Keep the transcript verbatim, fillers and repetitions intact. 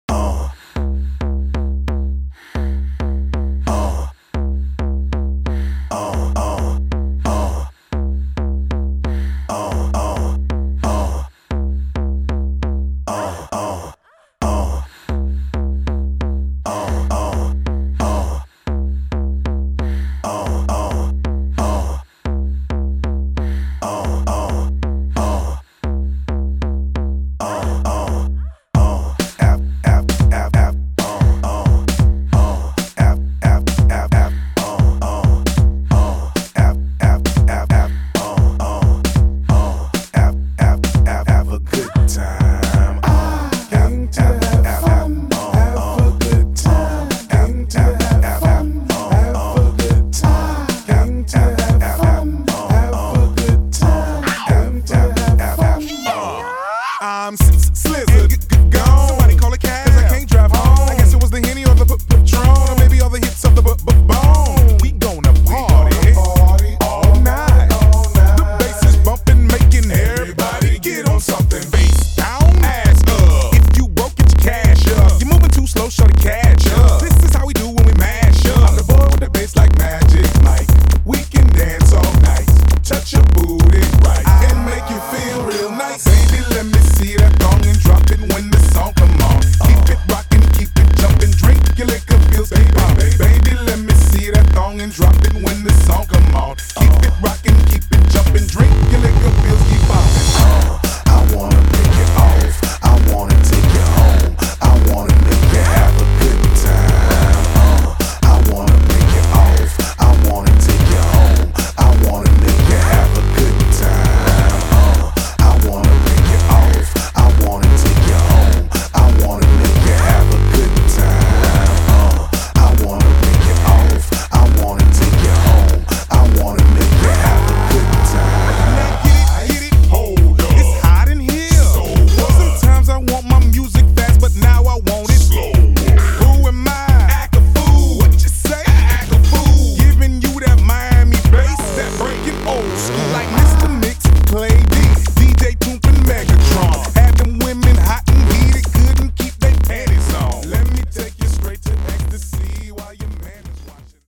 I'm Slizzard, gone. Somebody call a cab, cause I can't drive home. I guess it was the Henny or the Patron, or maybe all the hits of the Bone. We gonna party all night. The bass is bumping, making everybody get on something. Bass down, ass up. If you broke, get your cash up. You're moving too slow, shorty, catch up.